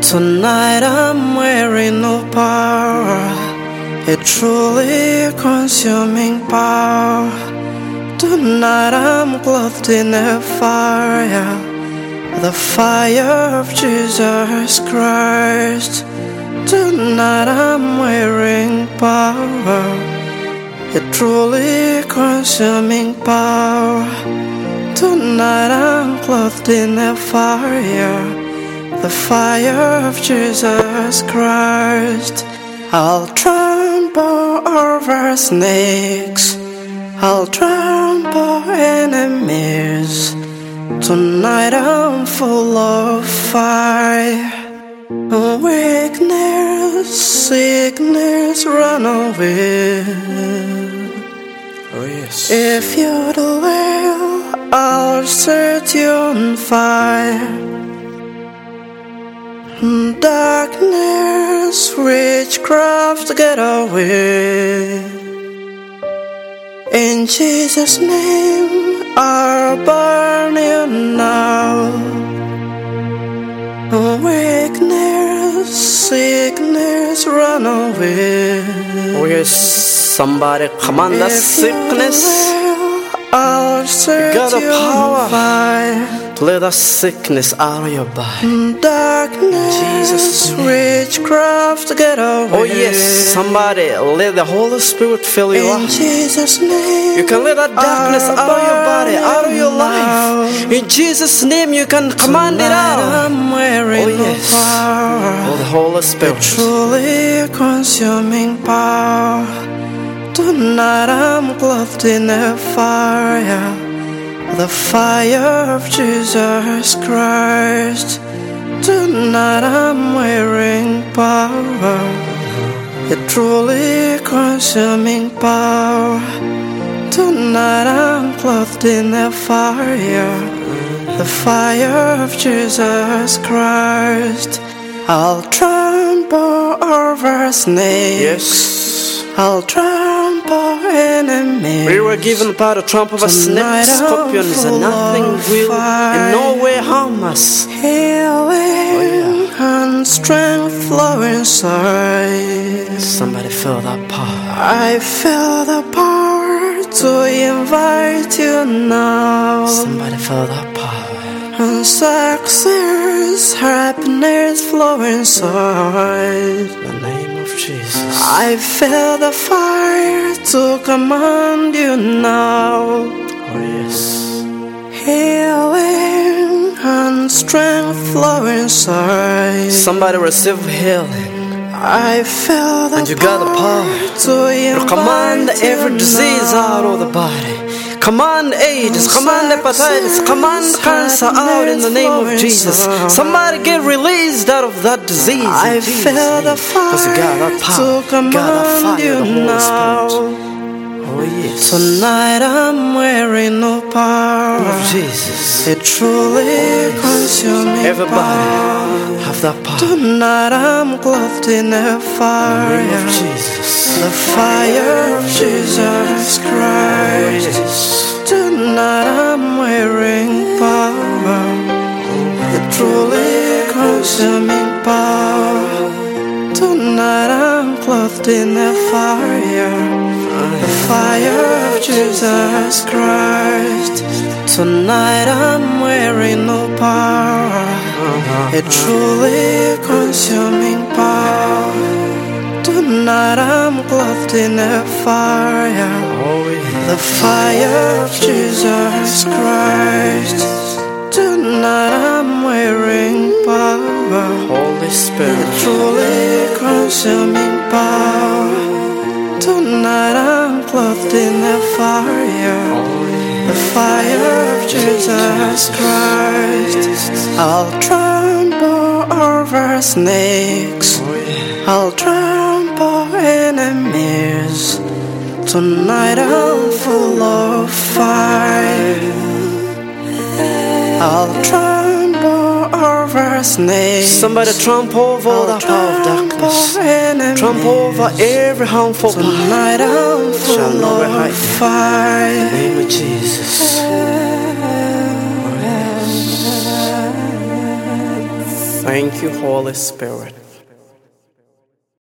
Tonight I'm wearing no power, a truly consuming power. Tonight I'm clothed in a fire, the fire of Jesus Christ. Tonight I'm wearing power, a truly consuming power. Tonight I'm clothed in a fire, the fire of Jesus Christ. I'll trample over snakes, I'll trample enemies. Tonight I'm full of fire. Weakness, sickness, run away. Oh yes. If you'd will, I'll set you on fire. Darkness, witchcraft, get away. In Jesus' name, I'll burn you now. Weakness, sickness, run away. Oh yes, somebody command that sickness. I'll set You got the you power on fire. to let that sickness out of your body. Darkness, Jesus' name. witchcraft, get away. Oh yes, somebody let the Holy Spirit fill you In up. Jesus' name, You can let that darkness out of your body, out of your life. In Jesus' name, you can command it out. I'm wearing Oh yes, power, oh the Holy Spirit. truly consuming power. Tonight I'm clothed in a fire, the fire of Jesus Christ. Tonight I'm wearing power, a truly consuming power. Tonight I'm clothed in a fire, the fire of Jesus Christ. I'll trample over snakes, Yes. I'll trample enemies. We were given power to trample over snakes, scorpions, and nothing will in no way harm us. Healing and strength flow inside. Somebody feel that power. I feel the power to invite you now. Somebody feel that power. And success, happiness flow inside. In the name of Jesus. I feel the fire to command you now. Oh yes. Healing and strength flow inside. Somebody receive healing. I feel the And you got the power to command every disease out of the body. Command AIDS, command hepatitis, command cancer out in the name of Jesus. Somebody get released out of that disease. I feel the fire Because you got that power. to You got that command fire, you the Holy now. Spirit. Oh yes. Tonight I'm wearing no power, of Jesus. a truly consuming Everybody power. have that power. Tonight I'm clothed in a In the fire, name of Jesus. the fire of Jesus Christ. Tonight I'm wearing power, a truly consuming power. Tonight I'm clothed in a fire, the fire of Jesus Christ. Tonight I'm wearing no power, a truly consuming power. Tonight I'm clothed in a fire, the fire of Jesus Christ. Tonight I'm wearing power, Holy Spirit. truly consuming power. Tonight I'm clothed in a fire, the fire of Jesus Christ. I'll trample over snakes, I'll trample enemies. Tonight I'm full of fire. I'll trample over snakes. Somebody trample over the power of darkness. Trample over every harmful power. Tonight I'm Shall full not be of hidden. fire. In the name of Jesus. Thank you, Holy Spirit.